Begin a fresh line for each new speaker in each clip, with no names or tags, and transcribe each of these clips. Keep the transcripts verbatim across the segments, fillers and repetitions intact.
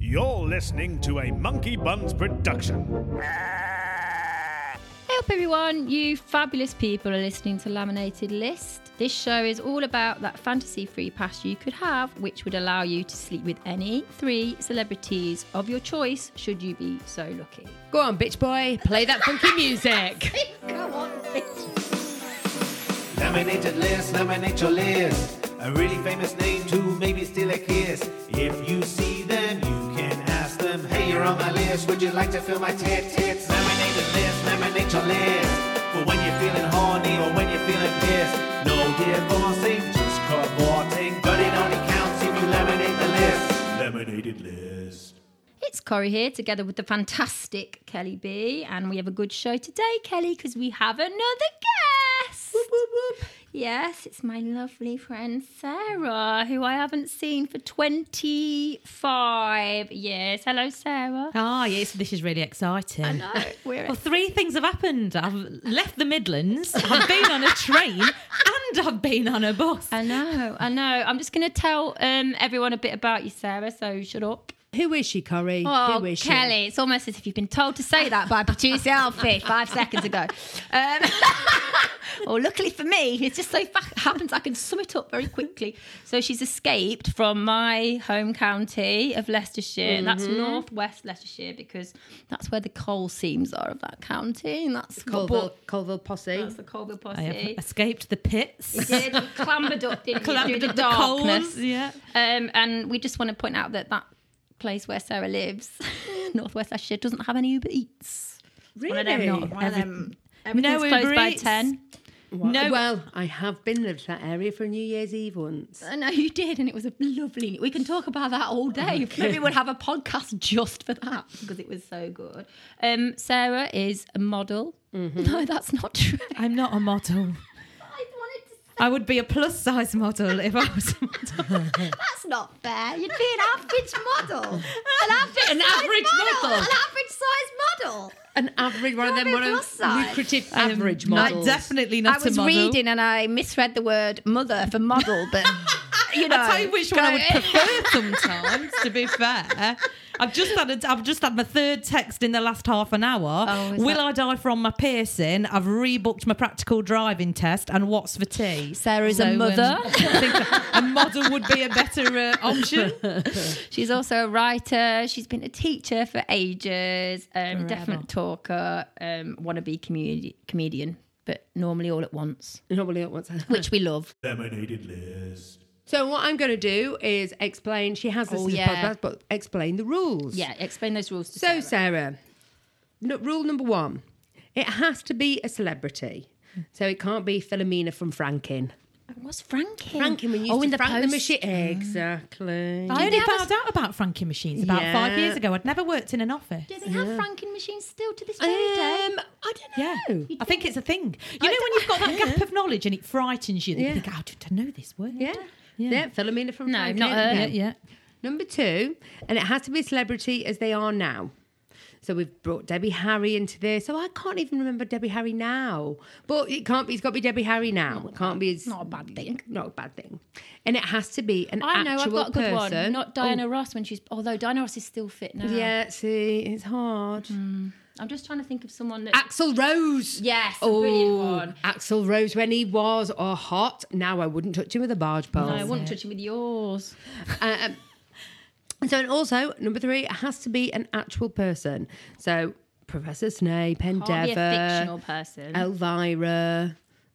You're listening to a Monkey Buns production.
Hey up everyone, you fabulous people are listening to Laminated List. This show is all about that fantasy free pass you could have, which would allow you to sleep with any three celebrities of your choice, should you be so lucky.
Go on, bitch boy, play that funky music.
Come on, bitch.
Laminated List, laminate your list. A really famous name to maybe steal a kiss. If you see them, you can ask them, hey, you're on my list, would you like to fill my tit tits? Laminated List, laminate your list. For when you're feeling horny or when you're feeling pissed. No divorcing, just cavorting. But it only counts if you laminate the list. Laminated List.
It's Corrie here, together with the fantastic Kelly B. And we have a good show today, Kelly, because we have another guest.
Whoop, whoop, whoop.
Yes, it's my lovely friend Sarah, who I haven't seen for twenty-five years. Hello, Sarah.
Ah, yes, this is really exciting.
I know. We're
Well, three things have happened. I've left the Midlands, I've been on a train, and I've been on a bus.
I know, I know. I'm just going to tell um, everyone a bit about you, Sarah, so shut up.
Who is she, Corrie?
Oh,
Who is she?
Kelly, it's almost as if you've been told to say that by producer Alfie five seconds ago. Um, well, luckily for me, it just so fa- happens I can sum it up very quickly. So she's escaped from my home county of Leicestershire. Mm-hmm. That's northwest Leicestershire because that's where the coal seams are of that county. And that's
Colville, Colville Posse.
That's the Colville Posse.
I have escaped the pits.
We did. We clambered up, didn't we,
Clambered
through
up
the
the
darkness.
coals, yeah.
Um, and we just want to point out that that place where Sarah lives, Northwest Leicestershire, doesn't have any Uber Eats.
Really?
One of them, not one of
Every-
them. Everything's
no
closed
Uber
by
Eats.
ten.
No.
Well, I have been to that area for New Year's Eve once.
I know you did, and it was a lovely. We can talk about that all day.
Okay.
Maybe we'll have a podcast just for that because it was so good. Um, Sarah is a model. Mm-hmm. No, that's not true.
I'm not a model.
I wanted to.
I would be a plus size model if I was a model.
That's not fair. You'd be an average model. An average,
An
size
average model.
An average size model.
An average, one of them,
You're
one
a
of
plus size.
lucrative
I'm
average
not-
models.
Definitely not
I was
a model.
reading and I misread the word mother for model, but you know.
I'll tell you which one I would prefer sometimes, to be fair. I've just had a, I've just had my third text in the last half an hour.
Oh, is
Will
that-
I die from my piercing? I've rebooked my practical driving test, and what's for tea?
Sarah's
So,
a
um,
mother.
I think a model would be a better uh, option.
She's also a writer. She's been a teacher for ages. Um,
Forever.
definite talker. Um, wannabe comedi- comedian, but normally all at once,
Nobody wants that.
which we love.
Laminated List.
So what I'm going to do is explain. She has this
Oh,
as a
yeah.
podcast, but explain the rules.
Yeah, explain those rules to
So,
Sarah.
Sarah, no, rule number one: it has to be a celebrity. So it can't be Philomena from Franken.
What's Franken?
Franken, we used
oh,
to
in the
frank the
post.
machine. Exactly.
I only
they have a-
found out about franking machines about
Yeah.
five years ago. I'd never worked in an office.
Do they have Franken machines still to this
Um,
very day?
I don't
Yeah,
know.
I think it's a thing. You
I
know when you've got that gap of knowledge and it frightens you, that
Yeah.
you think, "Oh, I don't know this word."
Yeah.
Yeah.
Yeah. Philomena from
No,
Franken.
not her.
yeah, yeah.
Number two, and it has to be a celebrity as they are now. So we've brought Debbie Harry into this. So I can't even remember Debbie Harry now. But it can't be, it's got to be Debbie Harry now. It can't be as,
Not a bad thing.
Not a bad thing. And it has to be an
I know, I've
actual
got a good
person.
one. Not Diana
Oh,
Ross when she's. Although Diana Ross is still fit now.
yeah, see, it's hard.
I'm just trying to think of someone that.
Axl Rose.
Yes, a brilliant
Oh,
one.
Axl Rose when he was oh, hot. Now I wouldn't touch him with a barge pole.
No, I wouldn't touch it with yours.
Uh, um, so, and also, number three, it has to be an actual person. So, Professor Snape,
Can't be a
Endeavour,
fictional person.
Elvira,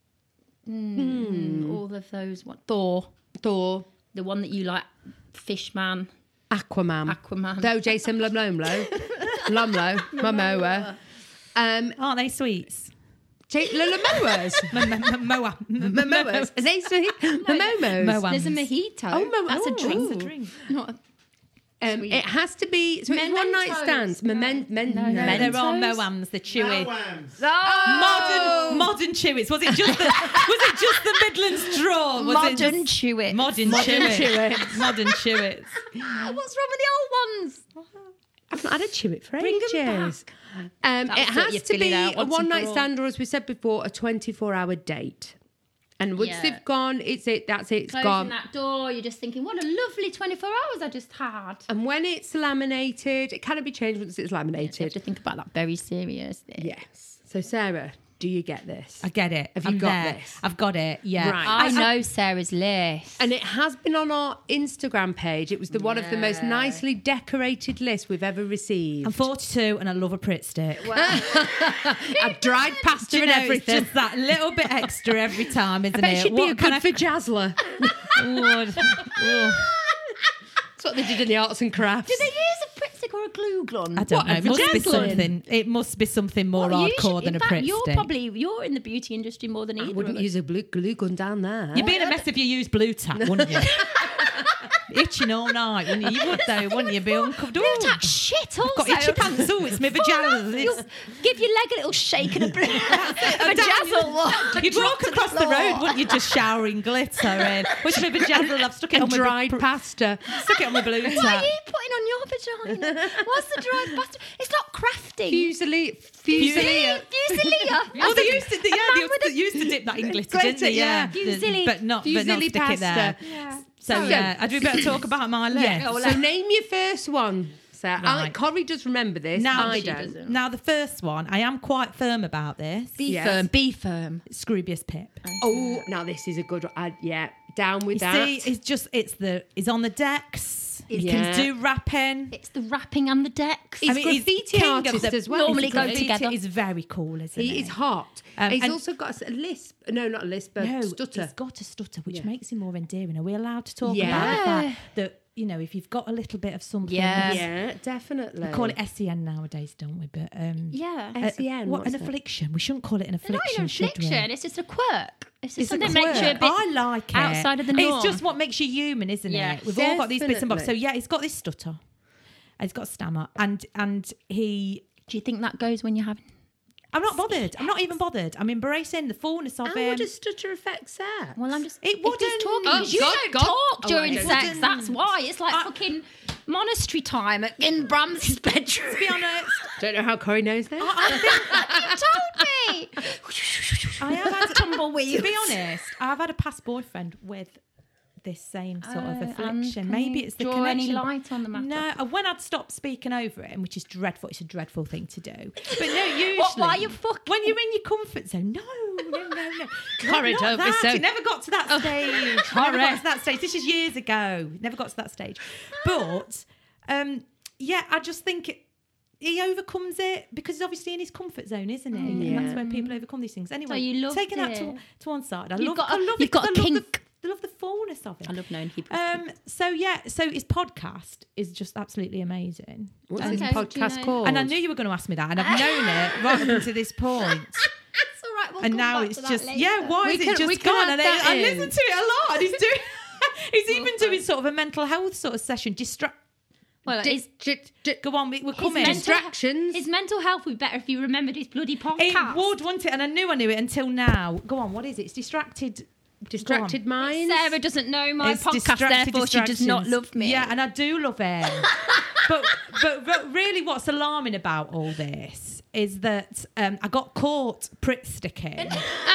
All of those. What Thor,
Thor,
the one that you like, Fishman,
Aquaman,
Aquaman.
Though Jason Lumlomlo, Lumlo, Momoa, um,
Aren't they sweets?
J- Momoas,
Moa.
Momoas, are they sweet? Momos.
Moa.
There's a mojito.
Oh, mo-
That's
oh,
a drink.
ooh.
A drink. Not a,
Um,
Sweet.
it has to be so it's one night
Mementos.
stands. Memen- men-
No, no,
no.
There are
Mentos?
Moams, the chewy.
Oh!
Modern, modern chewits. Was it just the? Was it just the Midlands draw? Was
modern
it just
chewit.
modern,
Modern
chewits.
chewits.
Modern chewits.
What's wrong with the old ones?
I've not had a chew it for
Bring 'em
ages. Um,
That'll
it
sort
has
your
to
filling
be
out
a
once and
one
for
night
all.
stand, or as we said before, a twenty-four hour date. And once
Yeah.
they've gone, it's it. That's it. It's
Closing
gone.
that door, you're just thinking, what a lovely twenty-four hours I just had.
And when it's laminated, it cannot be changed once it's
You have
laminated.
to think about that very seriously.
Yes. So Sarah, do you get this?
I get it.
Have you
I'm
got
there.
this?
I've got it. Yeah.
Right.
I
I-
know Sarah's list.
And it has been on our Instagram page. It was the one of the most
Yeah.
nicely decorated lists we've ever received.
I'm forty-two and I love a Pritt stick.
I've dried pasta
Do you
and
know, it's
everything.
just that little bit extra every time, isn't
I bet
it?
she'd be
What
a
can
good
I-
for Jazzler.
Would. Oh,
That's what they did in the arts and crafts.
Do they use a Pritt stick or a glue gun?
I don't
What,
know.
a
It must be
vajazzling?
something. It must be something more
Well, you
hardcore
should-
than
in
a
fact,
Pritt
You're
stick.
probably you're in the beauty industry more than either.
I wouldn't
of us.
use a blue glue gun down there.
You'd be in a mess if you used blue tack, wouldn't you? Itching all night, wouldn't you? You would though, wouldn't you? Be uncomfortable.
Blue tack shit also.
Got itchy pants. Oh, it's my
Full
pajamas.
on.
It's-
You'll give your leg a little shake and a blue vajazzle one.
You'd walk across the road, wouldn't you? Just showering glitter in. Which my vajazzle, I've stuck it
And
on my
dried
br-
pasta.
Stuck it on my blue
What are
tack.
you putting on your vagina? What's the dried pasta? It's not crafting.
Fusili.
Fusilia.
Fusili.
Fusilia.
Oh, they used to,
A
yeah,
man
they used,
with
they
a-
used to dip that in glitter,
Glitter,
didn't they?
yeah.
Fusilli.
but not, but not
Fusilli
stick it there.
pasta.
Yeah.
So
So-
yeah, I'd be better talk about my list.
Yeah.
Oh, well,
So
let-
name your first one, Sarah. I,
Right.
Corrie does remember this.
Now,
I
she
don't.
doesn't.
now the first one, I am quite firm about this.
Be
Yes.
firm. Be firm.
Scroobius Pip.
Oh, now this is a good one. I, yeah, down with
You
that.
see, it's just it's the it's on the decks. You
Yeah.
can do rapping.
It's the wrapping and the decks.
He's graffiti
king of
artist
the-
as well.
normally
He's
go
graffiti-
together.
Is very cool, isn't
He
he?
is hot.
Um,
he's
and-
also got a lisp. No, not a lisp, a
No,
stutter.
he's got a stutter, which
Yeah.
makes him more endearing. Are we allowed to talk
Yeah.
about the fact that you know if you've got a little bit of something?
Yeah.
Yeah, definitely.
We call it S E N nowadays, don't we? But um,
Yeah.
uh,
S E N,
what
what's
an
that?
affliction. We shouldn't call it an
It's not
affliction,
an
should we?
affliction. It's just a quirk. It's just
It's a
something that makes you a
quirk.
bit
I like it.
outside of the norm.
It's just what makes you human, isn't
Yeah.
it? We've all got these bits and bobs. So
Definitely.
yeah, he's got this stutter. He's got stammer, and and he.
Do you think that goes when you're having?
I'm not bothered. I'm not even bothered. I'm embracing the fullness of
How
him.
would a stutter affect sex?
Well, I'm just.
It
if he's
wouldn't-
talking.
Oh,
'cause you
God,
don't
God.
talk
Oh,
during
I don't.
sex.
Wouldn't.
That's why it's like
I-
fucking monastery time at- in Bram's bedroom.
To be honest,
Don't know how Corrie knows that.
I think
You told me.
I have had
Tumbleweed.
To be honest, I've had a past boyfriend with this same sort of
Uh,
affliction.
and
Maybe
can
it's the
you draw
connection.
any light on the matter?
No, uh, when I'd stopped speaking over him, which is dreadful. It's a dreadful thing to do. But no, usually
What, why you fuck-
when you're in your comfort zone. No, no, no, no.
Corrie,
Not
don't be
that.
so-
It never got to that stage. Never got to that stage. This is years ago. Never got to that stage. But um, yeah, I just think. It, he overcomes it because he's obviously in his comfort zone, isn't he? And that's
Yeah.
when people overcome these things. Anyway,
you loved
taking that to,
it.
to one side, I
You've
love.
got a-
I love
you've
it
got
'cause
a
I love
kink.
The, I love the fullness of it.
I love knowing people.
Um. So yeah. So his podcast is just absolutely amazing.
What's
Okay,
his
do you
podcast
know-
called?
And I knew you were going to ask me that, and I've known it right up until this point.
That's all right. We'll
And
come
now
back
it's
to that
just
later.
yeah. Why
We
is
can-
it
we
just
can
gone?
add
And
that
I, I
in.
listen to it a lot. And he's doing. He's even doing sort of a mental health sort of session. Distract.
Well,
Di-
his,
di- di-
Go on, we, we're
his
coming.
mental-
Distractions.
His mental health would be better if you remembered his bloody podcast.
It would, wouldn't it? And I knew I knew it until now. Go on, what is it? It's distracted.
Distracted minds.
Sarah doesn't know my
It's
podcast,
distracted
therefore she does not
distractions.
love me.
Yeah, and I do love him. but, but but really, what's alarming about all this is that um, I got caught Pritt sticking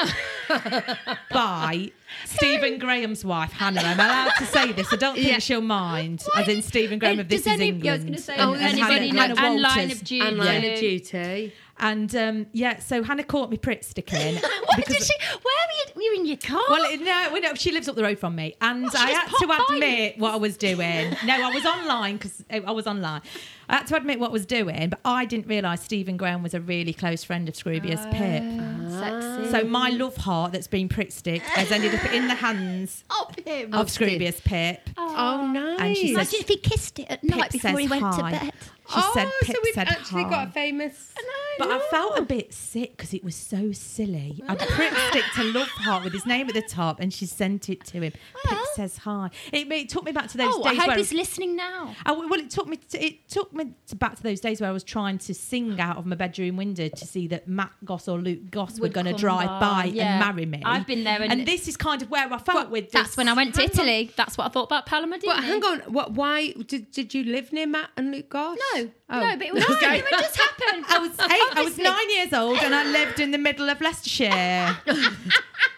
by Stephen Graham's wife, Hannah. I'm allowed to say this. I don't think
Yeah.
she'll mind. As in Stephen Graham of
Does
This Is
any-
England.
yeah, I was going to say,
Oh,
does
and
anybody
Hannah-
know?
Hannah
And Line
Walters.
of Duty.
And line
Yeah.
of duty.
And um, yeah, so Hannah caught me Pritt sticking.
What
because-
did she? Where were you? You were in your car?
Well, it- no, well, no, she lives up the road from me, and
What, she
I
just
had to
popped by
admit what I was doing. No, I was online because I was online. I had to admit what I was doing, but I didn't realise Stephen Graham was a really close friend of Scroobius Pip.
Sexy.
So my love heart that's been Pritt sticked has ended up in the hands
Of him.
of Scroobius Pip.
Oh, nice.
And she said-
Imagine if he kissed it at night
Pip
before he
says
went
hi.
to bed.
She
oh,
said Pip
so we've
said
actually
hi.
got a famous.
But I felt a bit sick because it was so silly. I'd Pritt sticked a love heart with his name at the top, and she sent it to him. Pip
Well.
says hi. It, it took me back to those
Oh, I
days
hope
where
he's listening now.
I, well, it took me. To, it took me to back to those days where I was trying to sing out of my bedroom window to see that Matt Goss or Luke Goss were
Would
going to
come
drive
by,
by
yeah.
and marry me.
I've been there and-
and this is kind of where I felt with this.
That's when I went to
hang on.
Italy. That's what I thought about Palma
But hang on, what? Why did, did you live near Matt and Luke Goss?
No,
Oh.
no, but it was no,
Okay.
it just happened.
I was eight, I was
Obviously.
nine years old, and I lived in the middle of Leicestershire.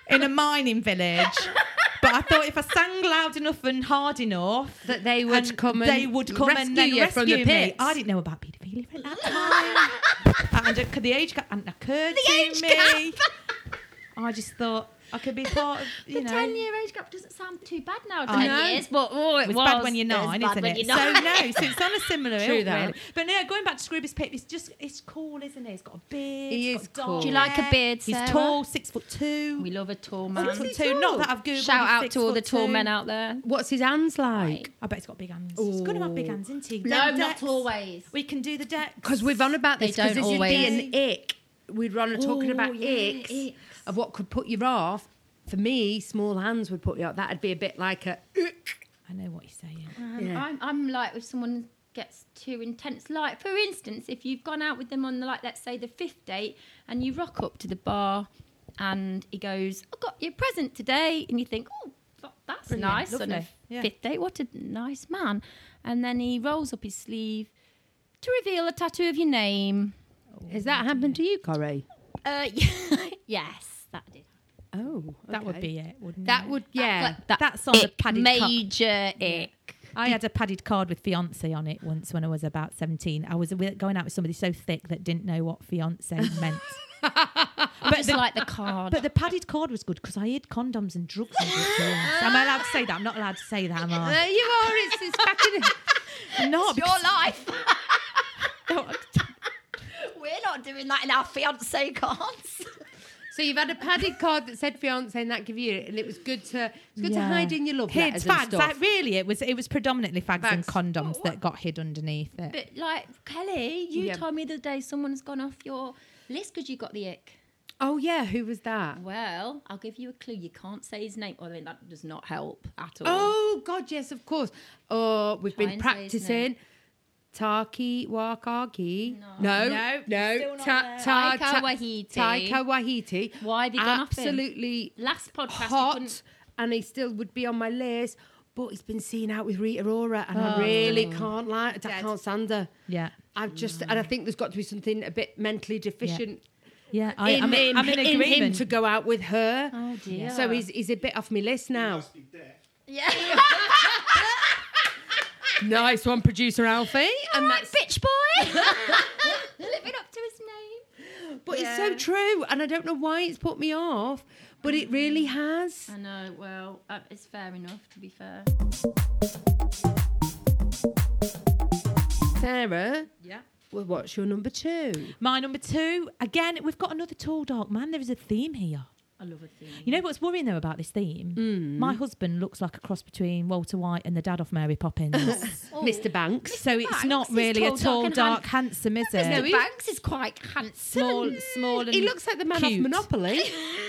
in a mining village. But I thought if I sang loud enough and hard enough,
That they would
and
come and
they would come
rescue
and then
you
rescue
from the
me.
pits.
I didn't know about paedophilia at that time, and uh, the age gap hadn't occurred
The
to
age
me. I just thought I could be part of, you
The
know.
ten-year age gap doesn't sound too bad now.
I
Ten
know.
years, but oh, it
It's
was
bad when you're
It was
nine,
bad
isn't
when
it?
you're
So
nine.
no, so it's on a similar
True
ilk,
that.
really. But no, going back to Scroobius Pip, it's just it's cool, isn't it? He's got a beard.
He
he's
is
got
cool.
dark
Do you
like a
hair,
beard,
He's
Sarah?
tall, six foot two.
We love a tall
Six
man.
is
foot
he
two.
tall?
Not that I've googled.
Shout
he's
out
six
to all the
foot
tall
two.
men out there.
What's his hands like?
I bet he's got big hands. He's going to have big hands, isn't he?
No,
Deck
not
decks.
always.
We can do the decks.
Because we've on about
They
this, because
don't
this would be
always.
an ick. We'd run on talking
Oh,
about
yeah,
icks,
icks.
of what could put you off. For me, small hands would put you off. That'd be a bit like a ick.
I know what you're saying.
Um,
Yeah.
I'm, I'm like if someone gets too intense. Like for instance, if you've gone out with them on the, like let's say the fifth date, and you rock up to the bar, and he goes, "I got you a present today," and you think, "Oh, th- that's
Brilliant,
nice on a
lovely, yeah.
fifth date. What a nice man." And then he rolls up his sleeve to reveal a tattoo of your name.
Has that happened to you, Corey?
Uh, yes, that did.
Oh,
That would
okay.
be it, wouldn't
That
it?
would, yeah.
That-
That's on the
Ick,
padded cup.
major ick.
I had a padded card with fiance on it once when I was about seventeen. I was wi- going out with somebody so thick that didn't know what fiance meant.
But just like the card.
But the padded card was good because I hid condoms and drugs in it. too. Am I allowed to say that? I'm not allowed to say that, am I?
There you are. It's, it's back in it.
I'm not.
your
because-
life. We're not doing that in our fiance cards.
So you've had a padded card that said fiance, and that give you it, and it was good to it was good
Yeah.
to hide in your love letters
Kids,
and
fags.
stuff.
Like, really, it was it was predominantly fags, and
Fags.
condoms
What-
that got hid underneath it.
But like Kelly, you
Yeah.
told me the other day someone's gone off your list because you got the ick.
Oh yeah, who was that?
Well, I'll give you a clue. You can't say his name. I mean, that does not help at all.
Oh God, yes, of course. Oh, we've
Try
been
and say his name.
practicing. Taki Wakaki.
No.
No,
No,
no.
still not
Ta-
there.
ta-
Taika
ta-
Waititi.
Taika Waititi.
Why have you gone off him?
Absolutely
Last podcast, you
hot,
couldn't-
and he still would be on my list. But he's been seen out with Rita Ora, and I
Oh.
really can't like. I
Dead.
can't stand her.
Yeah,
I've just, and I think there's got to be something a bit mentally deficient
yeah. I,
in,
I'm,
him,
I'm in
in him
agreement.
to go out with her.
Oh dear.
So he's he's a bit off my list now.
yeah.
Nice one, producer Alfie.
And
And
that
that's,
bitch boy. Living up to his name.
but it's so true, and I don't know why it's put me off, but it really has.
I know. Well, uh, it's fair enough. To be fair.
Sarah,
Yeah.
well, what's your number two?
My number two. Again, we've got another tall dark man. There is a theme here.
I love a theme.
You know what's worrying though about this theme? My husband looks like a cross between Walter White and the dad of Mary Poppins.
Mister Banks.
So it's
Banks
not
is
really a
tall,
tall,
dark and
dark, handsome, is it?
Mister
he-
Banks is quite handsome.
Small,
and-
small, and
He looks like the man
cute.
off Monopoly.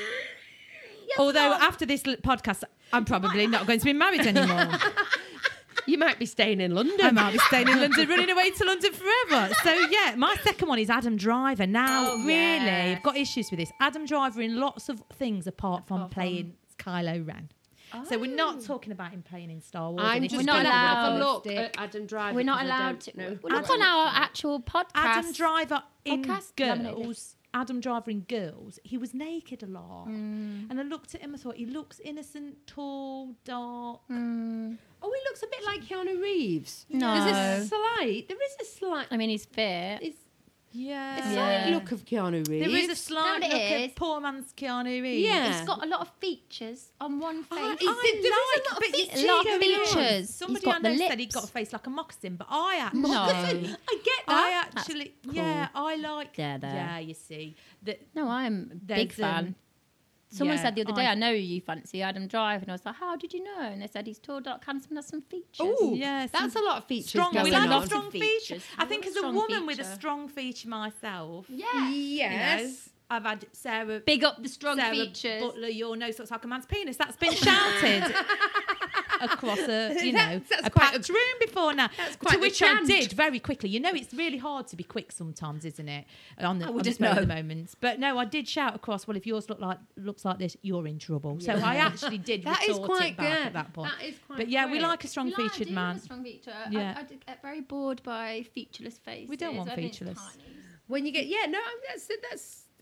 Although after this l- podcast, I'm probably not going to be married anymore.
You might be staying in London.
I might be staying in London, running away to London forever. So yeah, my second one is Adam Driver. Now,
Oh,
really,
yes.
I've got issues with this. Adam Driver in lots of things apart from
Apart from-
playing Kylo Ren. So we're not talking about him playing in Star Wars.
I'm
and if
just
We're not
going to have a
allowed.
look at Adam Driver.
We're not
because I
allowed
don't
to.
know.
Well, look on our actual podcast.
Adam Driver in
Podcast? Laminated.
Girls. Adam Driver in Girls. He was naked a lot,
Mm.
and I looked at him. I thought he looks innocent, tall, dark.
Mm.
Oh, he looks a bit like Keanu Reeves.
No.
There's a slight. There is a slight.
I mean, he's fit.
It's
Yeah,
a slight
Yeah.
look of Keanu Reeves.
there is a slight
No, it
look
is.
of poor man's Keanu Reeves.
Yeah.
He's got a lot of features on one face.
I-
I
There is a
like,
lot of
but you
features
see,
lot of
there is.
features.
Somebody
He's got
I know
the
said he'd
lips.
got a face like a moccasin, but I actually,
No.
I get that.
I actually,
cool.
yeah, I like.
Yeah, there.
yeah, you see, that
No, I'm a big
There's,
fan.
um,
Someone
yeah,
said the other day,
I-
I, know you fancy Adam Drive, and I was like, how did you know? And they said he's tall, dark, handsome, and has some features.
Oh,
Yeah,
that's
some
a lot of features
strong.
going
We like
on.
a strong
Lots of
feature.
features.
I think as a
Strong
woman with a
feature.
strong feature myself,
Yeah.
Yes.
you know, I've had Sarah.
Big up the strong
Sarah
features.
Butler, your nose looks like a man's penis. That's been shouted across a, you know,
That's- that's
a
quite
packed
a-
room before now.
that's
to
quite the
which I
chant.
did very quickly. You know, it's really hard to be quick sometimes, isn't it? On the,
I
on the
wouldn't
spur of the
know.
moments. But no, I did shout across. Well, if yours look like looks like this, you're in trouble. So I actually did
That is
retort
quite
it back
good.
at that point.
That is quite
But yeah, we
quick.
like a strong
We like- I
featured
do
man.
like a strong feature.
Yeah.
I, I did get very bored by featureless faces.
We don't want
I think
featureless.
tiny.
When you get, yeah, no, that's that's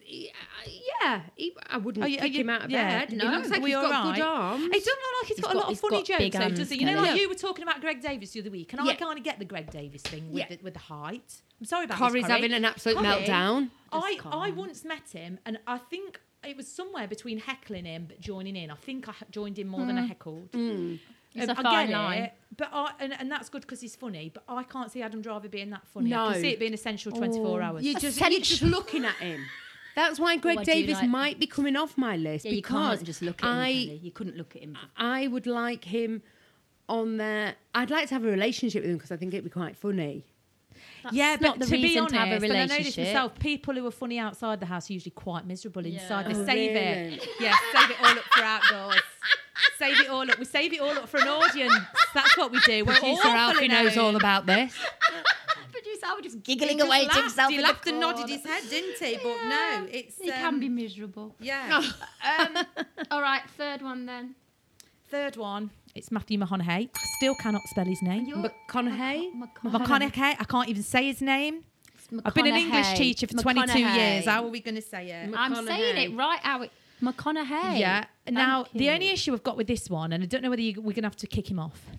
he, uh, yeah, he, I wouldn't
Are you-
kick
are you-
him out of
yeah,
bed.
no.
He looks like
We
he's
all
got
right?
good arms.
It doesn't look like he's got
got-
a lot of
he's
funny
got
jokes,
big
though,
hands,
does he? You know,
Kelly.
like
Yeah.
you were talking about Greg Davis the other week, and I
Yeah.
kind of get the Greg Davis thing with,
Yeah.
the, with the height. I'm sorry about
Corey's
this, Corey.
having an absolute
Corey,
meltdown.
I,
Just
I
calm.
once met him, and I think it was somewhere between heckling him but joining in. I think I joined in more than I heckled.
It's
Um,
a
I
fine
get
line.
it, but I, and, and that's good because he's funny. But I can't see Adam Driver being that funny. I
No.
can see it being essential twenty-four hours.
You just, you're just looking at him. That's why Greg
Oh, I do
Davis
like-
might be coming off my list
Yeah, you
because
can't just look at him.
I,
Kelly. You couldn't look at him.
I would like him on there. I'd like to have a relationship with him because I think it'd be quite funny.
That's
yeah,
not
but
the
to be
reason
honest,
to have a
and I know this
relationship.
myself, people who are funny outside the house are usually quite miserable inside. They
Oh,
save
really?
it. Yeah, save it all up for outdoors. Save it all up. We save it all up for an audience. That's what we do. We're
Producer
awful
Alfie
in
knows
our-
all about this.
Producer Albert just
He
giggling
just
away to
laughed.
himself.
He
in the
laughed and nodded
corner.
his head, didn't he? But no, it's
He
um,
can be miserable.
Yeah.
Um, all right, third one then.
Third one. It's Matthew McConaughey. I still cannot spell his name.
McConaughey?
McConaughey. I can't even say his name. I've been an English
McConaughey.
teacher for twenty-two
McConaughey.
years. How are we going to say it?
I'm
McConaughey.
saying it right how it. McConaughey.
Yeah. Now,
Thank
the
you.
only issue I've got with this one, and I don't know whether you, we're going to have to kick him off.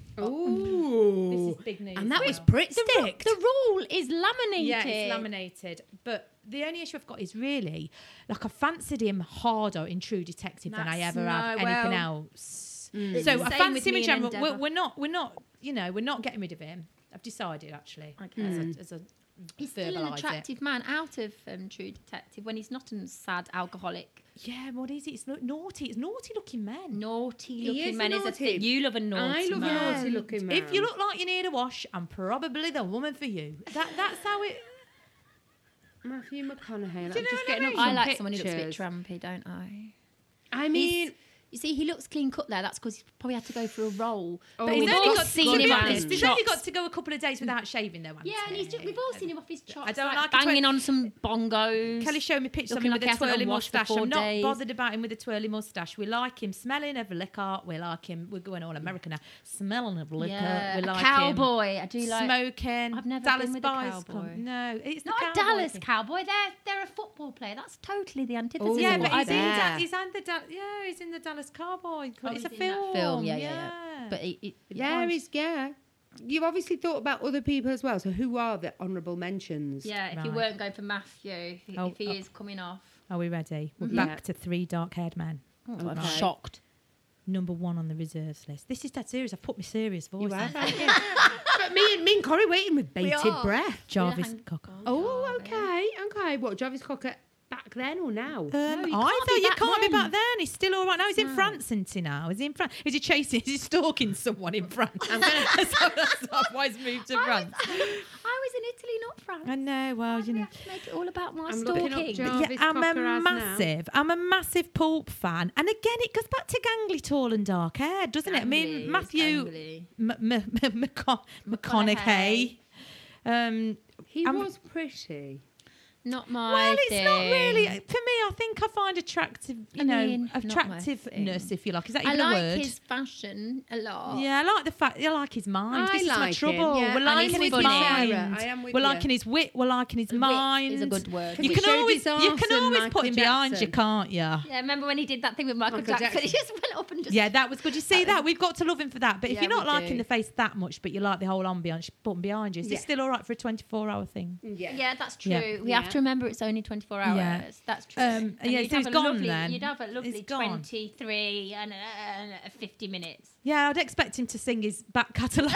Ooh.
This is big news.
And that
as
was
well.
Pritt
The, ru-
Stick.
the rule is laminated.
Yeah, it's laminated. But the only issue I've got is really, like, I fancied him harder in True Detective than I
That's-
ever have
no,
anything
well,
else.
It's
So
the
I
same
fancy
with
him in
me
general.
and
We're,
Endeavour.
we're not, we're not, you know, we're not getting rid of him. I've decided, actually.
Okay.
As a, as a
He's still an
verbalise it.
attractive man out of um, True Detective when he's not a sad alcoholic.
Yeah, what is it? It's not naughty. It's naughty looking men.
Naughty
He
looking
is
man is a
naughty.
thing. You love a naughty
I love
man.
a naughty looking man.
If you look like you need a wash, I'm probably the woman for you. That that's how it.
Matthew McConaughey. I'm
Do you know
just
what I
getting
mean?
up
I
some
like someone who looks a bit
pictures.
trampy, don't I?
I mean,
You see, he looks clean cut there. That's because he's probably had to go for a role.
Oh,
but
he's
we've
only
all
got-
seen
to be
him on
honest,
his
he's only
chops.
got to go a couple of days without shaving, though.
Yeah, and he's just, we've all seen him off his chops.
I don't
like,
like it
banging
when-
on some bongos.
Kelly showed me pictures of
Looking
him with
like
a
he hasn't
twirly
got washed for
moustache.
four
I'm not
days.
bothered about him with a twirly moustache. We like him smelling of liquor. We like him. We're going all American now. Smelling of liquor.
Yeah,
we
a
like
cowboy. I do
him.
like.
Smoking.
I've never
Dallas
been with a
Buyers
cowboy.
Club. No, it's the
Not a
cowboy
Dallas
thing.
cowboy. They're they're a football player. That's totally the antithesis.
Oh,
Yeah,
of
but
what
he's
I
in,
do.
bet.
da- he's in the da- yeah, he's in the Dallas Cowboy Club.
Oh,
it's a
he's in that
film.
film, yeah, yeah, yeah. But it, it,
yeah, he's yeah. You've obviously thought about other people as well. So who are the honourable mentions?
yeah. If you
Right.
weren't going for Matthew, if he,
Oh,
if he
oh.
is coming off,
Are we ready? We're
Yeah.
back to three dark-haired men.
I'm
Okay.
shocked.
Number one on the reserves list. This is that serious. I've put my serious voice.
You
in.
have, haven't you? But me and me and Corey waiting with bated
are.
breath.
Jarvis
hang-
Cocker.
Oh,
Jarvis.
okay, okay. What, Jarvis Cocker back then or now?
Um,
you
I
can't be
thought you
back
can't be
then.
back then. He's still all right now. He's in
No.
France, isn't he now? Is he in France? Is he chasing? Is he stalking someone in France?
I'm gonna-
that's, that's why he's moved to
I was,
France.
I was in Italy, not France.
I know. Well, you
We
know.
have to make it all about my
I'm looking up
stalking.
Jar-
Yeah,
Jarvis
I'm a
Cocker as now.
massive, I'm a massive Pulp fan, and again, it goes back to gangly, tall, and dark hair, doesn't it? I
Gangly,
mean,
it's
Matthew
gangly.
M- M- M- McCon- McConaughey. Um,
He
I'm-
was pretty.
Not my
well, it's
thing.
not really for me. I think I find attractive, you
I
know,
mean, not my
attractiveness,
thing.
if you like. Is that
I
even a
like
word?
his fashion a lot.
Yeah, I like the fact. I like his mind.
I
this is my
like him,
trouble.
yeah.
We're
And
liking
he's
his
funny.
mind.
Sarah, I am with
We're
you.
liking his wit. We're liking his
The wit
mind.
is a good word.
You
He
can
showed
always,
his
you
arse
can
and
always
Michael
put him behind you,
Jackson.
can't you?
Yeah, remember when he did that thing with Michael,
Michael
Jackson?
Jackson.
He just went up and just.
Yeah, that was good. You see that? We've got to love him for that. But if
Yeah,
you're not
we
liking
do.
the face that much, but you like the whole ambience, put him behind you. Is
Yeah.
it still all right for a twenty-four hour thing?
Yeah.
Yeah, that's true.
Yeah.
We have
Yeah.
to remember it's only twenty-four hours.
Yeah.
That's true.
Um,
And
yeah,
you'd
so
have
it's
a
gone
lovely,
then.
You'd have a lovely
It's gone.
twenty-three and, uh, and uh, fifty minutes.
Yeah, I'd expect him to sing his back catalogue.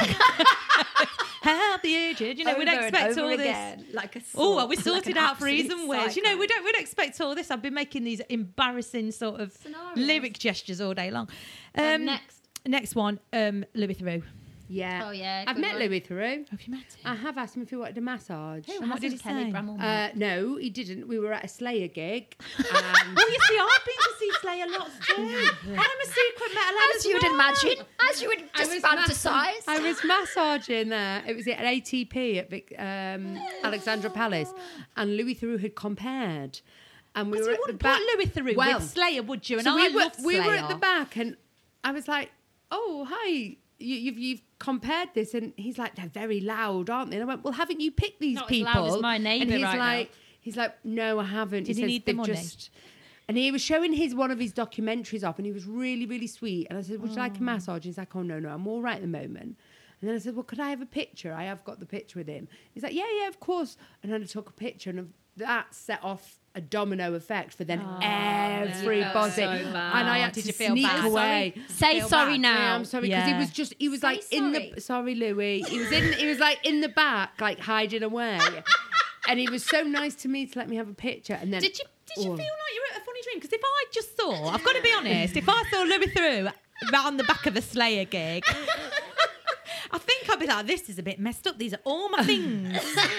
Help the aged. You know, we'd
Over and
expect
over
all this.
again, like a
Oh,
sort-
we
like
sorted
an
out for
absolute
ease and words. You know,
psycho.
we don't we'd expect all this. I've been making these embarrassing sort of
Scenarios.
lyric gestures all day long. Um,
Um, next.
next one, um, Louis Theroux.
Yeah.
Oh, yeah,
I've
good
met
one.
Louis Theroux.
Have you met him?
I have asked him if he wanted a massage.
And what did he
Kelly
say?
Bramwell
Uh, no, he didn't. We were at a Slayer gig. And
Oh, you see, I've been to see Slayer lots too. And I'm a secret metalhead
As you would
well.
imagine, as you would just fantasize.
I was massaging there. It was at A T P at Vic, um, Alexandra Palace, and Louis Theroux had compared. And we
So
were
you
at the
wouldn't
back.
put Louis Theroux
Well,
with Slayer, would you? And
so
I
we were,
love
we
Slayer.
were at the back, and I was like, "Oh, hi." You, you've you've compared this, and he's like, "They're very loud, aren't they?" And I went, "Well, haven't you picked these
Not as
people?"
loud as my
and
neighbour
he's
right now.
like, He's like, no, I haven't.
Did he
says
need the
they've
money?
Just... And he was showing his one of his documentaries off, and he was really, really sweet. And I said, would you like a massage? He's like, oh, no, no, I'm all right at the moment. And then I said, well, could I have a picture? I have got the picture with him. He's like, yeah, yeah, of course. And then I took a picture, and that set off a domino effect for then everybody.
so bad.
And I had
Did
to
you feel
sneak
bad?
away.
Say
Feel
sorry
bad.
now.
Yeah, I'm sorry because
Yeah.
he was just he was
Say
like in
sorry.
the sorry Louis. He was in he was like in the back, like hiding away. And he was so nice to me to let me have a picture. And then
Did you did you
Oh.
feel like you were at a funny dream? Because if I just saw, I've got to be honest, if I saw Louis Theroux round the back of a Slayer gig, I think I'd be like, this is a bit messed up. These are all my things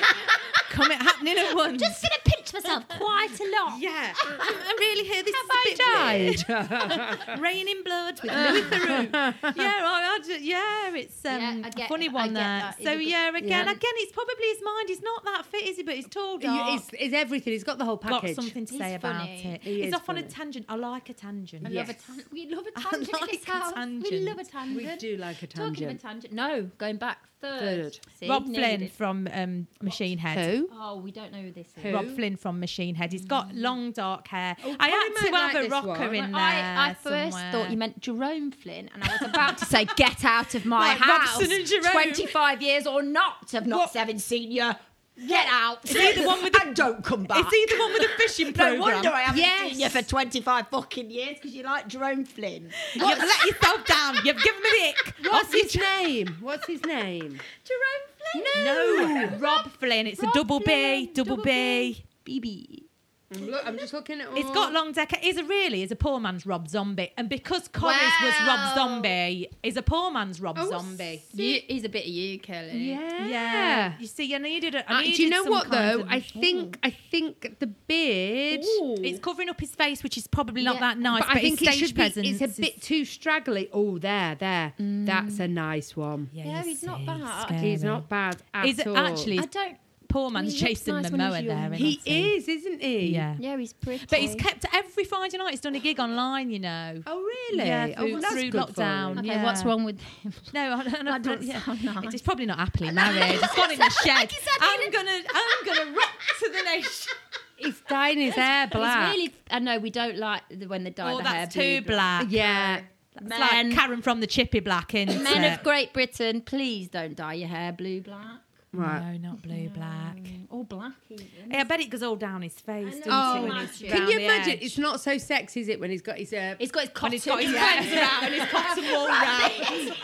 coming happening at once.
Just gonna pinch myself quite a lot.
yeah, I, I really hear this
Have
is a
I
bit weird. Rain in Blood with Louis Theroux. Yeah, I, I ju- yeah, it's um,
Yeah, I
a
get-
funny
I
one
get
there.
that. It's
So
a good-
yeah, again,
Yeah.
again, it's probably his mind. He's not that fit, is he? But he's tall, dark.
it's, it's everything. He's got the whole
got
package.
something to
He's
say about
funny.
it.
He
He's
is
off on a
funny.
tangent. I like a tangent.
I
Yes.
love a tan- we love a
I
tangent in
like
this
a
house. We
tangent.
love a tangent.
We do like a
Talking of a
tangent.
tangent. No, going back third.
Third.
See,
Rob
nearly
Flynn
did.
from um, Machine Head.
Who?
Oh, we don't know who this is.
Who?
Rob Flynn from Machine Head. He's got long dark hair.
Oh,
I
Corey
had to
might
have
like
a
this
rocker
one.
in there.
I, I first
somewhere.
thought you meant Jerome Flynn, and I was about to say, "Get out of my
Like
house!"
Robson and Jerome.
Twenty-five years or not of not
What?
seven senior. Get out!
Is he the one with the-
and don't come back.
Is he the one with the fishing
No
program?
wonder I haven't
Yes.
seen you for twenty-five fucking years because you like Jerome Flynn.
You've let yourself down. You've given me the ick.
What's his name? What's his name?
Jerome Flynn?
No, Rob Flynn. It's
Rob
a double B,
Flynn,
double B.
B B.
I'm, look, I'm just looking at.
It's got long deck. He's a really is a poor man's Rob Zombie, and because Corey's was Rob
Wow.
Zombie, is a poor man's Rob
Oh,
Zombie.
You, he's a bit of you, Kelly.
Yeah.
Yeah. You see, I needed it. I
Uh,
needed
do you know
some
what
kind
though?
of-
I think I think the beard.
it's covering up his face, which is probably not
Yeah,
that nice.
But
But,
I think
his
it
stage
should be.
presence
It's a
is-
bit too straggly. Oh, there, there. That's a nice one.
Yeah,
you
he's not
see,
bad.
scary.
He's not bad at
He's
all.
actually
I don't.
poor man's
He looks
Jason
nice when he's
Momoa
young.
there.
He
isn't he?
is, isn't he?
Yeah.
Yeah, he's pretty.
But he's kept every Friday night. He's done a gig online, you know.
Oh really?
Yeah,
oh,
through-
well, that's
through
good for
lockdown.
him.
Okay,
Yeah.
what's wrong with him?
No, I don't know.
That doesn't
yeah.
sound nice.
He's probably not happily married. He's gone in the shed.
you said he
I'm gonna, I'm gonna rock to the nation.
He's dyeing his hair black.
He's really. I know we don't like the- when they dye
Oh,
the hair
that's
blue.
too black.
Yeah.
It's
Men,
like Karen from the Chippy Black in.
men of Great Britain, please don't dye your hair blue black
Right.
No, not blue black.
or black. Even.
Hey, I bet it goes all down his face,
I know.
doesn't
Oh,
it? When he's
imagine.
Can
round
you
the
imagine?
edge?
It's not so sexy, is it, when he's got his uh,
He's got his
When
cotton.
he's got his
yeah.
cleanser out and his cotton wool round.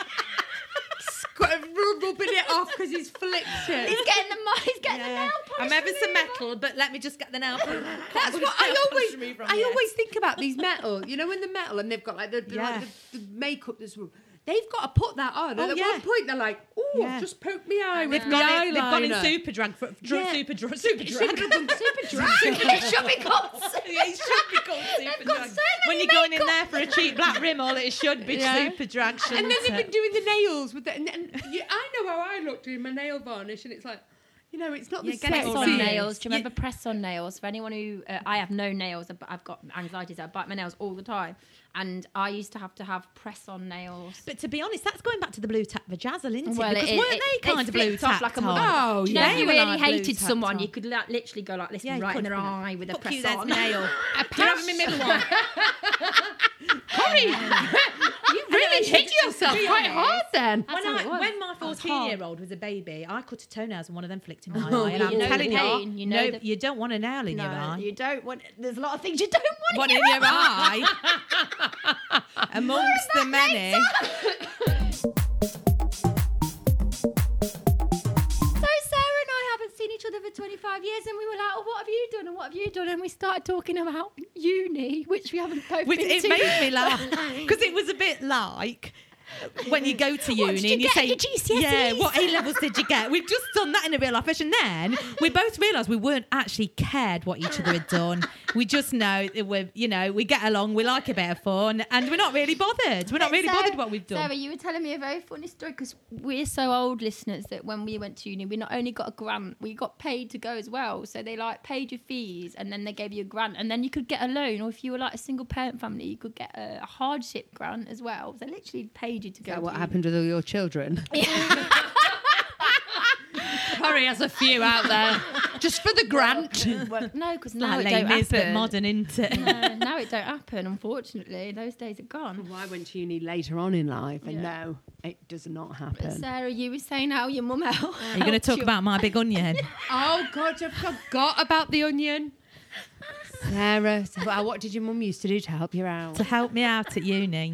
got rubbing it off because he's flicked it.
He's getting the mo- he's getting the
Yeah.
nail
I'm
polish
ever so
remover.
metal, but let me just get the nail polish.
That's what I always.
From
I
here.
always think about these metal. You know, when the metal and they've got like the, the,
Yeah.
like the, the makeup. This they've got to put that on.
Oh,
and at
yeah.
one point, they're like, "Oh,
Yeah.
just poke me eye with
They've
my
gone, in, they've gone in
eyeliner."
super drag for dr-
Yeah.
super drag super
It
drag.
should have done super drag.
It should be called.
Yeah, it should be called super
They've got
drag.
so
When
many
you're going in there
makeup.
for a cheap black rim, all it should be
Yeah.
super drag.
And
shouldn't
then they've
it?
been doing the nails with the. And, and you, I know how I looked doing my nail varnish, and it's like, you know, it's not
Yeah,
the
get it
Press
all
on
right.
nails. Do you
Yeah.
remember press on nails? For anyone who, uh, I have no nails, but I've got anxiety, so I bite my nails all the time. And I used to have to have press on nails.
But to be honest, that's going back to the blue tack vajazzle, isn't it?
Well,
because
it-
weren't
it-
they kind
it
of blue
flipped off
tacked
like a
on?
mother.
Oh,
Do you know,
yeah.
if you
They were
really
like blue
hated
tacked
someone,
on.
you could like, literally go like this
Yeah, you
right in
could
their
have been
eye with a
Fuck
press
you, there's
on.
my nail. You're having me middle one.
Corey, you really hit yourself
be
quite
honest.
hard then.
When,
how
I,
it was.
when my
That was
fourteen-year-old was a baby, I cut her toenails and one of them flicked in my
Oh,
eye. And I'm
you know
telling
the
you,
pain, you know
no,
the-
you don't want a nail in your
No,
eye.
you don't want. There's a lot of things you don't want.
One
in
in your eye, amongst the many.
So Sarah and I haven't seen each other for twenty-five years, and we were like, "Oh, what have you done? And what have you done?" And we started talking about uni, which we haven't both
Which
been
it
to.
made me laugh because it was a bit like when you go to uni
What did you
and you
get
say,
at your G C S Es?
"Yeah, what A levels did you get?" We've just done that in a real life, and then we both realised we weren't actually cared what each other had done. We just know that we're, you know, we get along, we like a bit of fun, and we're not really bothered. We're not really
Sarah-
bothered what we've done.
Sarah, you were telling me a very funny story because we're so old listeners that when we went to uni, we not only got a grant, we got paid to go as well. So they like paid your fees and then they gave you a grant, and then you could get a loan, or if you were like a single parent family, you could get a, a hardship grant as well. So they literally paid you to go.
Is that
to
what
uni.
happened with all your children? Corey has a few out there. Just for the grant.
Well, no, because now
Like
it
Les
don't
Mis, but
happen.
modern, isn't it?
No, now it don't happen, unfortunately. Those days are gone.
Well, I went to uni later on in life, and
Yeah.
no, it does not
But
happen.
Sarah, you were saying how your mum helped.
Are you going to talk about my big onion?
Oh God, I forgot about the onion. Sarah, so, uh, what did your mum used to do to help you out?
To help me out at uni.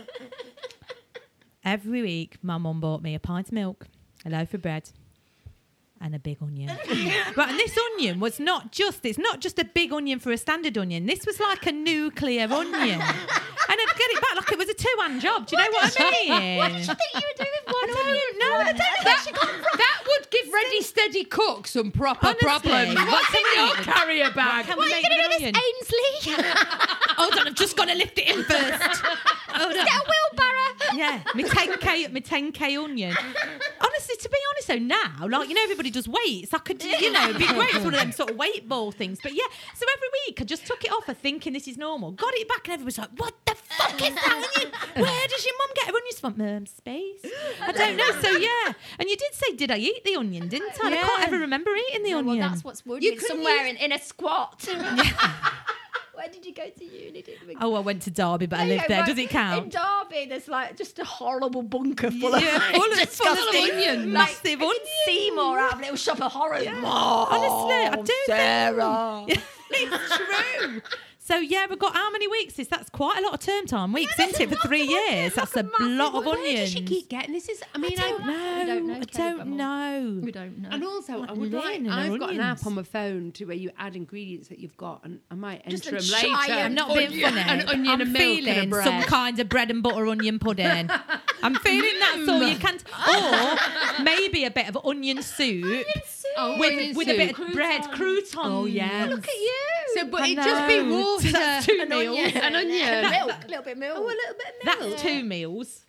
Every week, my mum bought me a pint of milk, a loaf of bread, and a big onion. Right, and this onion was not just, it's not just a big onion for a standard onion. This was like a nuclear onion. And I'd get it back like it was a two-hand job. Do you know what I mean?
What did you think you were doing with one
I
onion?
don't know. I don't know where she got it from.
That would give Ready Steady Cook some proper
Honestly,
problems.
what
What's in
can
your
we-
carrier bag?
Can
What
we
are you
make
going
with
to
an
do
onion?
this, Ainsley?
Hold on, I've just got to lift it in first. Hold on.
Get a wheelbarrow.
Yeah, my ten k, my ten k onion. Honestly, to be honest, though, now, like, you know, everybody does weights. I could, you know, big weights, one of them sort of weight ball things. But yeah, so every week I just took it off, her thinking this is normal. Got it back, and everybody's like, "What the fuck is that onion? Where does your mum get her onions from?" Mum, space. I don't know. So yeah, and you did say, "Did I eat the onion?" Didn't I? I
Yeah.
can't ever remember eating the
Yeah,
onion.
well, that's what's worrying
You
me.
couldn't
Somewhere
use-
in, in a squat. Where did you go to uni? Did we-
Oh, I went to Derby, but I
Yeah,
lived
yeah,
there.
right.
Does it
In
count?
Derby, there's like just a horrible bunker full of
Yeah, full of-
just
full of
disgusting-
onions.
Like,
Massive
I can
onions.
Seymour out of Little Shop of Horrors.
Honestly, I do think-
Sarah.
It's true. So yeah, we've got how many weeks? Is that's quite a lot of term time weeks,
Yeah,
isn't
that's
it? For
a
three
lot of
years, that's a
massive
lot of
Where
onions.
does she keep getting this? Is I mean,
I don't
I,
know.
We don't know,
I
Kelly
don't
Bramall.
know.
We don't know.
and also I
Like
would like.
learning
I've got an
onions.
app on my phone to where you add ingredients that you've got, and I might
Just
enter
a
them later.
giant
I'm not being
Onion-
funny.
An onion
I'm
and milk and a
feeling
bread.
some kind of bread and butter onion pudding. I'm feeling that's all you can. Or maybe a bit of onion soup
Oh,
with,
onion
with a bit
soup.
of bread, croutons.
Oh, yeah.
Look at you.
So, but
I
it just be
know.
water,
That's two
an
meals.
onion, an onion.
milk, a little bit of milk. Oh, a little bit of milk.
That's two meals.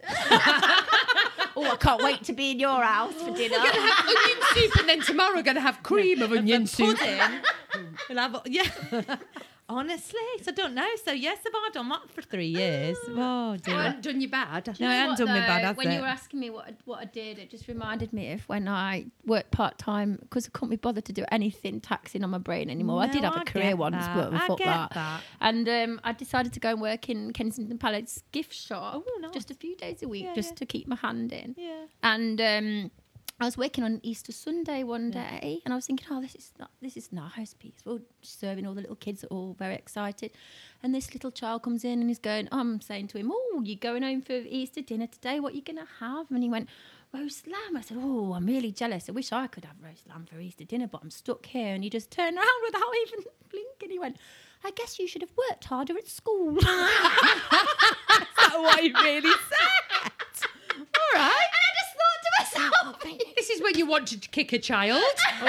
Oh, I can't wait to be in your house for dinner.
We're gonna have onion soup, and then tomorrow we're gonna have cream of onion soup.
Pudding. We'll have, yeah. Honestly, so I don't know. So yes, have I done that for three years? Oh
I
dear.
haven't done you bad.
No, I haven't done me bad, has
When
it?
you were asking me what I, what I did, it just reminded me of when I worked part time because I couldn't be bothered to do anything taxing on my brain anymore. I
No,
did have
I
a career
get
once,
that.
but
I
fuck
get
that.
that.
And um, I decided to go and work in Kensington Palace gift shop
Oh, nice.
just a few days a week,
Yeah,
just
yeah.
to keep my hand in.
Yeah.
And um, I was working on Easter Sunday one day, and I was thinking, "Oh, this is not, this is nice, peaceful." Serving all the little kids, are all very excited, and this little child comes in and he's going. I'm saying to him, "Oh, you're going home for Easter dinner today? What are you gonna have?" And he went, "Roast lamb." I said, "Oh, I'm really jealous. I wish I could have roast lamb for Easter dinner, but I'm stuck here." And he just turned around without even blinking. He went, "I guess you should have worked harder at school."
Is that what he really said?
All right.
And I just thought to myself,
This is when you wanted to kick a child.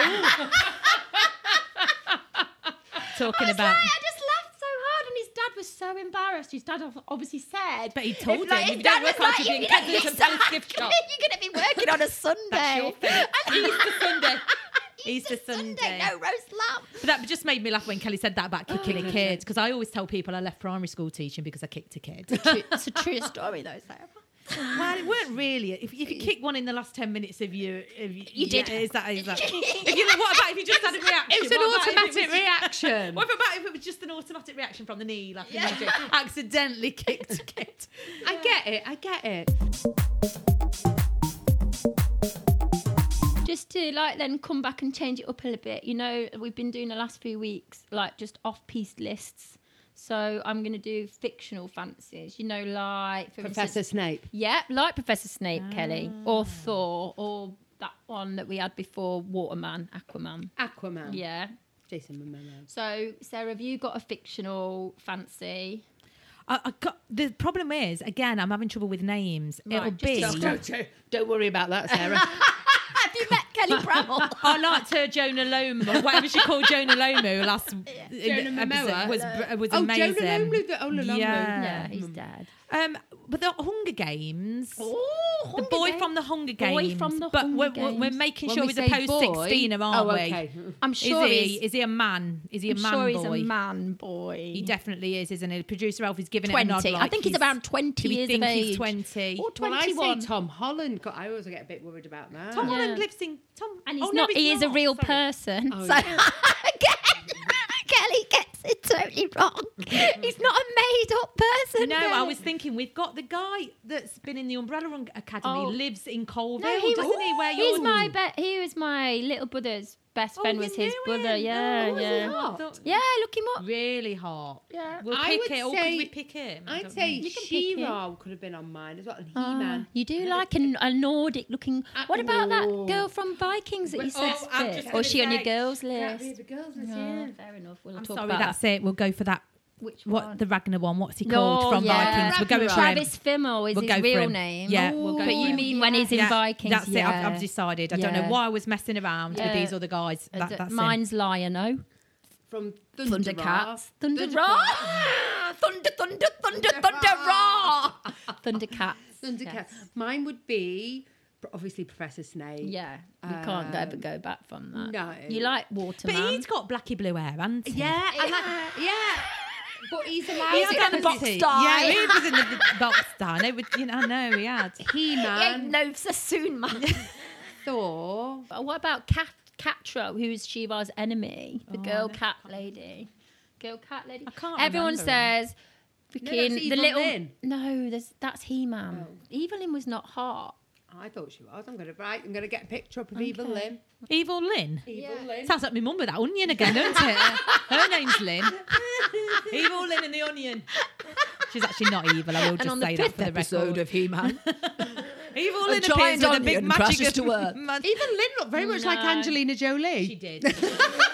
Talking
I was
about.
like, I just laughed so hard, and his dad was so embarrassed. His dad obviously said,
But he told
if, like,
him,
his
if you don't
dad
work
was
hard,
like,
you'll be in
if you don't-
Kensington Palace gift shop.
You're going to be working on a Sunday.
That's your thing. Easter Sunday.
Easter
Easter Sunday.
no roast lamb.
But that just made me laugh when Kelly said that about kicking a kid, because I always tell people I left primary school teaching because I kicked a kid.
It's a true story, though, Sarah.
Well, it weren't really. If, if you kick one in the last ten minutes of you, of you,
You did.
Yeah, is that, is that? If you, what about if you just had a reaction?
It was an
What about if it
automatic
was-
reaction.
What about if it was just an automatic reaction from the knee, like you know, accidentally kicked a kid?
I get it. I get it.
Just to like then come back and change it up a little bit. You know, we've been doing the last few weeks like just off-piece lists. So I'm going to do fictional fancies. You know, like for
Professor
instance,
Snape.
yeah, like Professor Snape, Kelly, or Thor, or that one that we had before, Waterman, Aquaman.
Aquaman.
Yeah.
Jason Momoa.
So Sarah, have you got a fictional fancy?
I, I got the problem is again, I'm having trouble with names.
Right,
It'll
just
be.
Don't, don't, don't worry about that, Sarah.
Have you met Kelly Bramall?
I liked her Jonah Lomu, whatever she called Jonah Lomu last in the
Jonah
episode
Momoa.
was was
Oh,
amazing.
Jonah Lomu, the- oh, Lomu.
Yeah.
Yeah, he's dead.
Um, but the Hunger Games.
Oh,
The boy from the Hunger Games.
Boy from the
but
Hunger
we're, we're, we're
Games.
making
When
sure
we
he's
say
a post
boy-
sixteener, aren't
oh,
we?
okay.
I'm sure
is he?
he's.
Is he a man? Is he a
I'm
man
sure
boy?
he's a man boy.
He definitely is, isn't he? Producer Alf is giving it a nod.
twenty.
Like
I think he's, around twenty
do we
years
think
of age.
he's twenty?
Or
Well, I
twenty-one.
say Tom Holland. 'Cause I always get a bit worried about that.
Tom
Yeah.
Holland lives in Tom,
And he's
oh, no,
not.
he's
he is a
not.
real
Sorry.
person.
Oh,
so
yeah.
Kelly gets it totally wrong. He's not a made-up person.
No, I
Kelly.
was thinking we've got the guy that's been in the Umbrella Run Academy
Oh.
lives in Colville,
No, he
doesn't
was.
he? Where
He's
yours?
my be- He was my little brother's best
Oh,
friend.
you
Was his
knew
brother?
him?
Yeah,
Oh, was he
yeah,
hot?
yeah. Look him up.
Really hot.
Yeah.
We'll
I
pick
would
it. Or
say-
could we pick him? I
I'd
don't
say
You can pick him.
She-Ra could have been on mine as well. And
Ah,
He-Man.
you do like a, a Nordic-looking. What about that
Oh.
girl from Vikings that you said?
Oh, I'm
fit?
just
Or
gonna
is she on your
say-
girls
That'd be
list?
the girls' list,
No,
yeah.
fair enough. We'll
I'm
talk
sorry,
about
that's
that.
it. We'll go for that.
Which
What
one?
the Ragnar one? What's he
No,
called from
yeah.
Vikings? We're going for
Travis
him.
Fimmel is
We'll go
his
for
real
him.
name.
Yeah, we'll go
But
for
you
him.
mean when he's in
Yeah,
Vikings?
That's
yeah.
it. I've, I've decided. I don't know
Yeah.
why I was messing around
Yeah.
with these other guys.
Uh,
That,
d-
that's him.
Mine's Lion-O.
From Thunder
Thundercats. Thunder
Thundercats.
Raw. Thunder, thunder, thunder, thunder Raw. Thundercats.
Thundercats.
Yes.
Mine would be pr- obviously Professor Snape.
Yeah, you can't go but go back from that.
no.
You like
But
Waterman.
he's got blacky blue hair, hasn't he?
Yeah, I like, yeah. But he's allowed
He
He's
to
got the
hasn't
box
he?
tie.
Yeah, he was in the box tie. No, but, you know, I know he had.
He-Man,
no, Sassoon man.
Thor.
But what about Cat Catra, who's Shiva's enemy? The
Oh, I
girl
know.
cat lady. Girl cat lady.
I can't
Everyone
remember him.
says
that's
freaking the
Evil
little
Lyn.
No, there's that's He-Man.
Oh.
Evelyn was not hot.
I thought she was. I'm gonna write. I'm gonna get a picture up of Evil
Okay.
Lyn.
Evil Lynn.
Evil
Yeah.
Lyn.
Sounds like my mum with that onion again, doesn't it? Her name's Lynn. Evil Lynn and the onion. She's actually not evil. I will just
and on the
say that
fifth
for the
episode
record.
of He-Man,
Evil
a
Lynn
giant
appears with a big
onion crashes
magic
to earth.
mag-
Evil Lyn looked very much like
No.
Angelina Jolie.
She did.
that's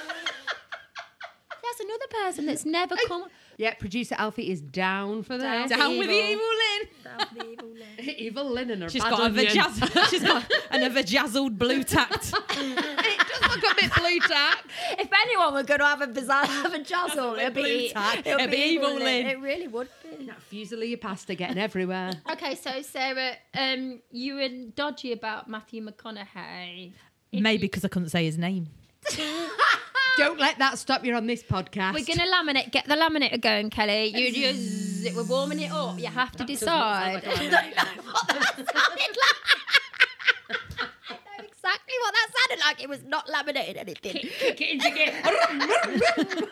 another person that's never come.
Yeah, producer Alfie is down for
Down
this.
for
Down with the
Evil.
Evil Lynn.
Evil Lyn and her
She's
bad
got a
onion.
vajaz- She's got an, a vajazzled blue tact.
It does look a bit blue tack.
If anyone were going to have a bizarre have a jazzle, it'd
Blue
be,
tack.
it'd
It'd
be
be
Evil
Evil
Lyn.
Lyn.
It really would be.
That Fusilier pasta getting everywhere.
Okay, so Sarah, um, you were dodgy about Matthew McConaughey.
Maybe because I couldn't say his name.
Don't let that stop you on this podcast.
We're gonna laminate. Get the laminator going, Kelly. You just we're warming it up. You have to decide. I don't know what that sounded like. I know exactly what that sounded like. It was not laminating anything.
Kick it into gear.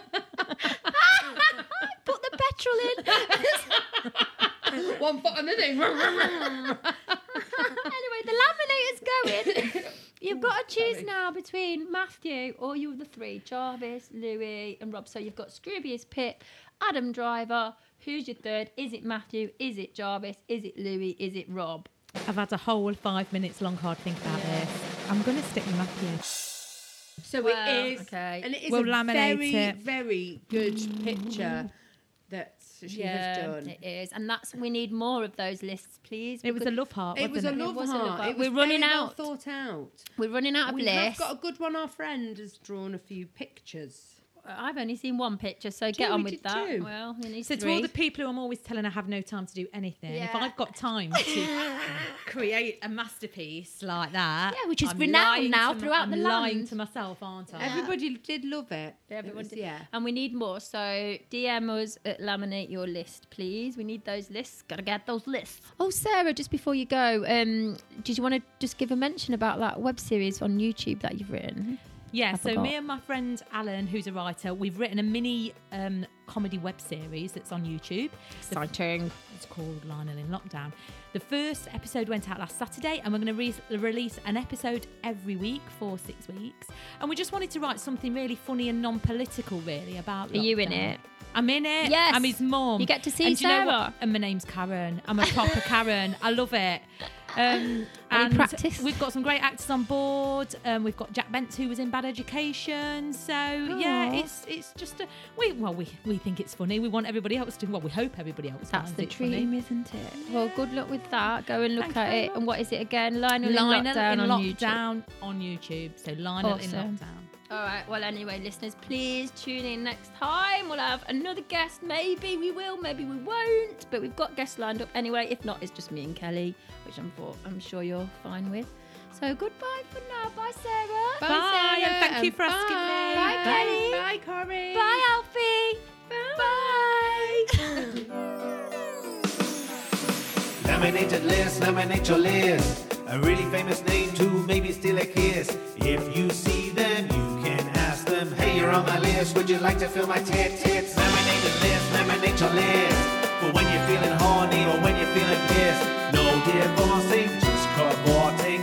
Put the petrol in.
One foot on the thing.
Anyway, the laminator's going. You've got to choose now between Matthew or you the three, Jarvis, Louis, and Rob. So you've got Scroobius Pip, Adam Driver. Who's your third? Is it Matthew? Is it Jarvis? Is it Louis? Is it Rob?
I've had a whole five minutes long hard think about
Yeah.
this. I'm going to stick with Matthew.
So
Well,
it is,
okay.
and it is
We'll
a
laminate
very,
it.
very good picture that she has done.
it is, and that's we need more of those lists, please.
It was a love heart,
It was a
wasn't
love
was a
heart.
love heart.
It was
We're running
very well
out.
thought out.
We're running out of
We
lists.
have got a good one. Our friend has drawn a few pictures.
I've only seen one picture, so get
Two,
on
we
with
did
that.
two.
Well, we need
So to
three.
all the people who I'm always telling I have no time to do anything, if
Yeah.
I've got time to create a masterpiece like that,
Yeah, which is
I'm
renowned
lying
now
to
throughout
I'm
the
lying
land.
to myself, aren't I?
Everybody did love it.
Everyone
It was-
did.
yeah.
And we need more. So D M us at Laminate Your List, please. We need those lists. Gotta get those lists. Oh, Sarah, just before you go, um, did you want to just give a mention about that web series on YouTube that you've written?
Yeah,
I
so
forgot.
me and my friend Alan, who's a writer, we've written a mini um, comedy web series that's on YouTube.
Exciting.
It's called Lionel in Lockdown. The first episode went out last Saturday, and we're going to re- release an episode every week for six weeks. And we just wanted to write something really funny and non-political, really, about
Are you in
lockdown.
it?
I'm in it.
Yes.
I'm his mum.
You get to see
and do you know what?
Sarah.
And my name's Karen. I'm a proper Karen. I love it. Um,
Any
and
practice?
we've got some great actors on board. Um, we've got Jack Bentz, who was in Bad Education. So yeah,
Aw.
it's it's just a we well we we think it's funny. We want everybody else to. Well, we hope everybody else.
That's
finds
the
it
dream,
funny.
isn't it? Well, good luck with that. Go and look
Thanks
at
very
it.
much.
And what is it again? Lionel,
Lionel
in Lockdown
in
on YouTube.
Lockdown on YouTube. So Lionel in
Awesome.
Lockdown.
All right. Well, anyway, listeners, please tune in next time. We'll have another guest. Maybe we will, maybe we won't. But we've got guests lined up anyway. If not, it's just me and Kelly, which I'm for, I'm sure you're fine with. So goodbye for now. Bye, Sarah.
Bye,
Bye,
Sarah,
and thank you
and
for asking
bye.
me.
Bye, Kelly.
Bye, Corey.
Bye, Alfie. Bye.
Laminated list, laminate your list. A really famous name to maybe steal a kiss. If you see them, you can ask them, hey, you're on my list, would you like to fill my tit tits? Laminated list, laminate your list. For when you're feeling horny or when you're feeling pissed. No divorcing, just cavorting.